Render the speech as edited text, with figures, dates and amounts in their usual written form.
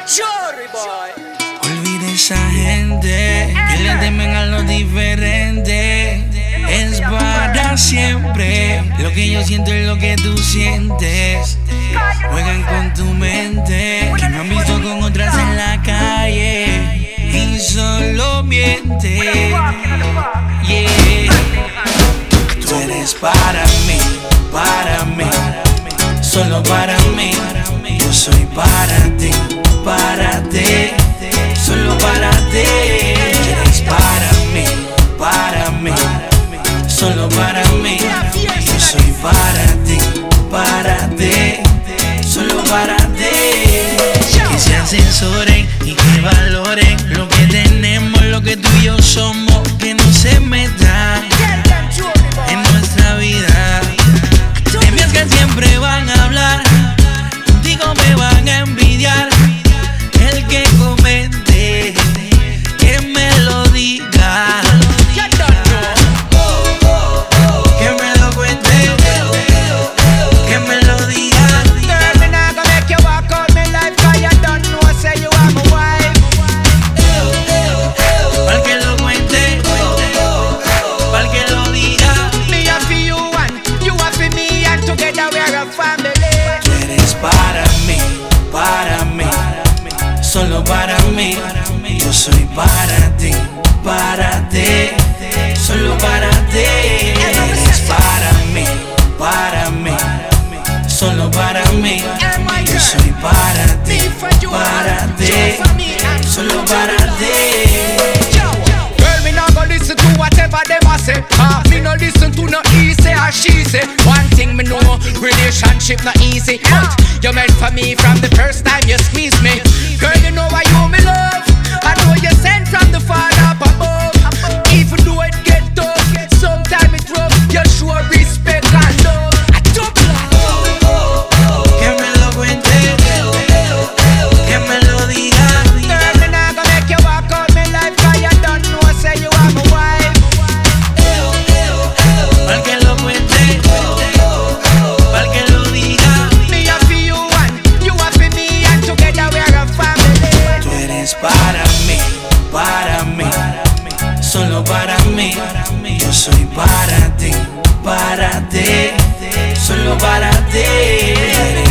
Chorri boy. Olvide esa gente que le temen a lo diferente. Es para siempre. Lo que yo siento es lo que tú sientes. Juegan con tu mente, que me han visto con otras en la calle y solo mienten. Yeah. Tú eres para mí, solo para mí. Yo soy para ti, solo para ti. Tú eres para mí, solo para mí. Yo soy para ti, solo para ti. Que se asesoren y que valoren lo que tenemos, lo que tú y yo somos. Que no se metan en nuestra vida. Temes que siempre van a hablar, contigo me van a envidiar. El que comente, que me lo diga. Que me lo cuente, que me lo diga. Girl, me nah gonna make you walk out me life, 'cause you don't know, say you are my wife. Pa'l que lo cuente, pa'l que lo diga. Me are for you and you are for me, and together we are a family. Tú eres para mí, solo para mí. Yo soy para ti, solo para ti. Eres para mí, solo para mí. Yo soy para ti, solo para ti. Girl, me not gonna listen to whatever them a say. Me no listen to no he say or she say. One thing me know, relationship not easy, but you meant for me from the first time you squeeze me. Girl, you know why you me love. I know you sent from the Father up above. Even though it get tough, sometimes it rough. You show respect and love. I double love. Que me lo cuente, que me lo diga. Girl, me not gonna make you walk out me life, 'cause you don't know, say you are my wife. Pa'l que lo cuente, pa'l que lo diga. Me are for you and you are for me, and together we are a family. Tú eres para mí, solo para mí. Yo soy para ti, solo para ti.